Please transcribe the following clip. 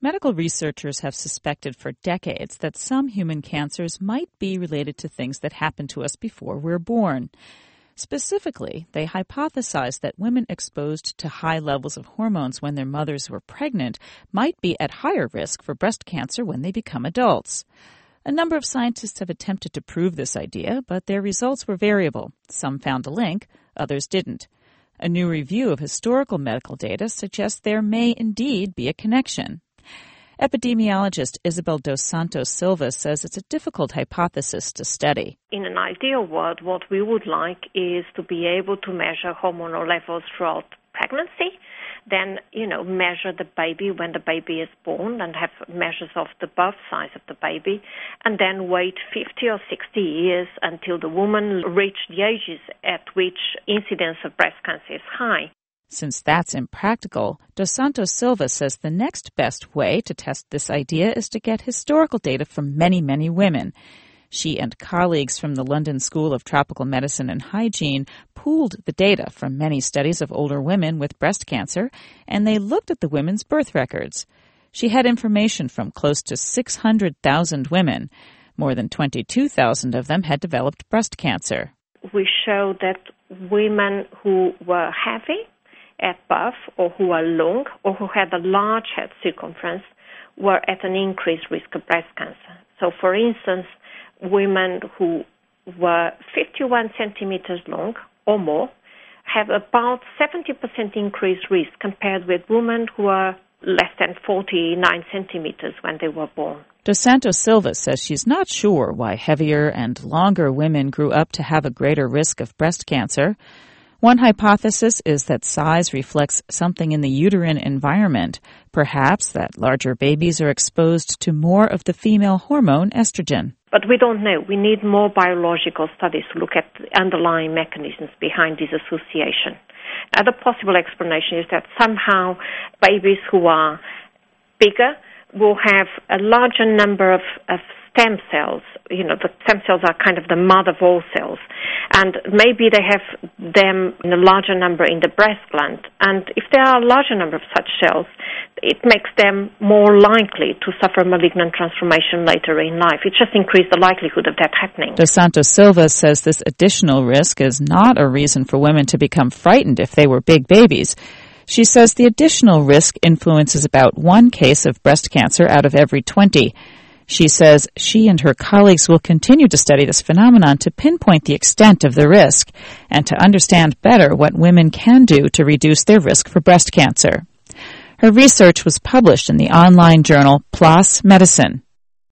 Medical researchers have suspected for decades that some human cancers might be related to things that happen to us before we're born. Specifically, they hypothesized that women exposed to high levels of hormones when their mothers were pregnant might be at higher risk for breast cancer when they become adults. A number of scientists have attempted to prove this idea, but their results were variable. Some found a link, others didn't. A new review of historical medical data suggests there may indeed be a connection. Epidemiologist Isabel dos Santos Silva says it's a difficult hypothesis to study. In an ideal world, what we would like is to be able to measure hormonal levels throughout pregnancy, then, measure the baby when the baby is born and have measures of the birth size of the baby, and then wait 50 or 60 years until the woman reached the ages at which incidence of breast cancer is high. Since that's impractical, Dos Santos Silva says the next best way to test this idea is to get historical data from many, many women. She and colleagues from the London School of Tropical Medicine and Hygiene pooled the data from many studies of older women with breast cancer, and they looked at the women's birth records. She had information from close to 600,000 women. More than 22,000 of them had developed breast cancer. We showed that women who were heavy at birth, or who are long, or who had a large head circumference, were at an increased risk of breast cancer. So, for instance, women who were 51 centimeters long or more have about 70% increased risk compared with women who are less than 49 centimeters when they were born. Dos Santos Silva says she's not sure why heavier and longer women grew up to have a greater risk of breast cancer. One hypothesis is that size reflects something in the uterine environment, perhaps that larger babies are exposed to more of the female hormone estrogen. But we don't know. We need more biological studies to look at the underlying mechanisms behind this association. Another possible explanation is that somehow babies who are bigger will have a larger number of stem cells. The stem cells are kind of the mother of all cells. And maybe they have them in a larger number in the breast gland. And if there are a larger number of such cells, it makes them more likely to suffer malignant transformation later in life. It just increases the likelihood of that happening. Dos Santos Silva says this additional risk is not a reason for women to become frightened if they were big babies. She says the additional risk influences about one case of breast cancer out of every 20. She says she and her colleagues will continue to study this phenomenon to pinpoint the extent of the risk and to understand better what women can do to reduce their risk for breast cancer. Her research was published in the online journal PLOS Medicine.